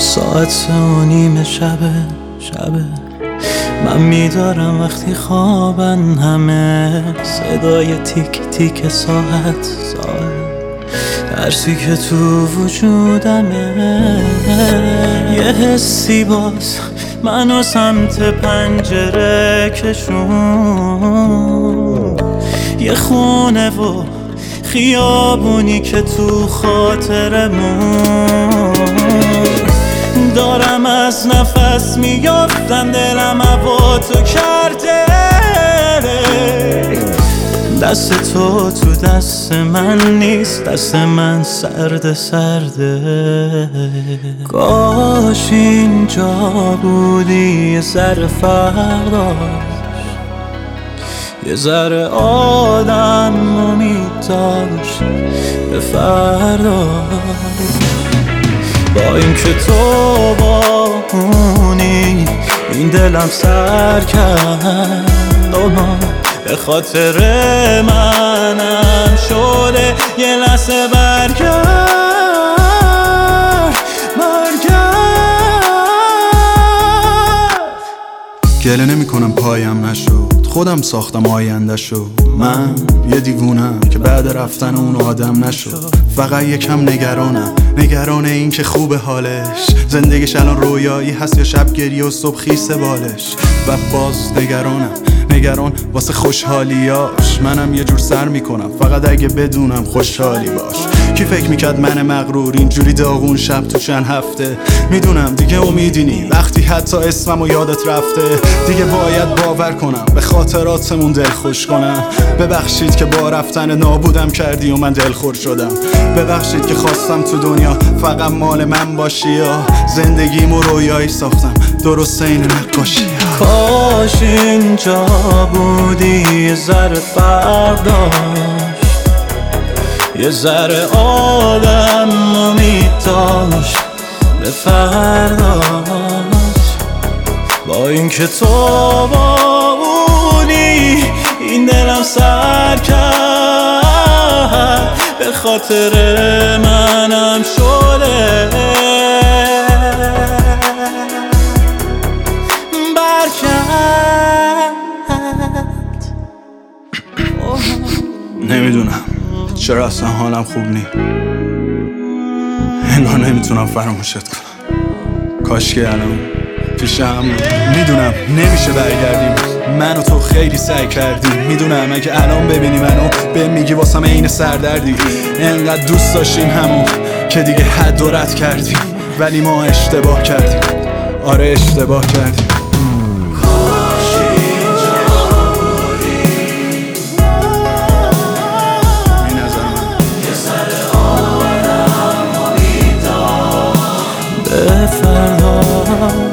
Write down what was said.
ساعت 3:30 شبه من میدارم وقتی خوابن همه صدای تیک تیک ساعت درسی که تو وجودمه یه حسی باز منو سمت پنجره کشون یه خونه و خیابونی که تو خاطرمون دارم از نفس میافتم دلم هوا تو کرده دست تو دست من نیست دست من سرده کاش اینجا بودی یه ذره فرق یه ذره آدم امید داشت به فردا با این که تو با اونی این دلم سر کرد به خاطر منم شده یه لحظه برگرد گله نمی کنم پایم نشد خودم ساختم آینده شو من یه دیوونم که بعد رفتن اون آدم نشد فقط یکم نگران این که خوب حالش زندگیش الان رویایی هست یا شب گریه و صبح خیسه بالش و باز نگران واسه خوشحالیاش منم یه جور سر میکنم فقط اگه بدونم خوشحالی باش کی فکر میکرد من مغرور اینجوری داغون شب تو چند هفته میدونم دیگه امیدینی وقتی حتی اسممو یادت رفته دیگه باید باور کنم به خاطراتمون دل خوش کنم ببخشید که با رفتن نابودم کردی و من دلخور شدم ببخشید که خواستم تو دنیا فقط مال من باشی یا زندگیمو رویایی ساختم درست این نقاشی کاش اینجا بودی یه ذره فرق داشت یه ذره آدم امید داشت به فرداش با این که تو با اونی این دلم سر کرد به خاطر منم شده نمیدونم چرا اصلا حالم خوب نی انگار نمیتونم فراموشت کنم کاش که الان پیشم میدونم نمیشه برگردیم من و تو خیلی سعی کردیم میدونم اگه الان ببینی منو به میگی واسم عین سردردی انقدر دوست داشتیم همون که دیگه حد و رد کردیم ولی ما اشتباه کردیم آره اشتباه کردیم به فردا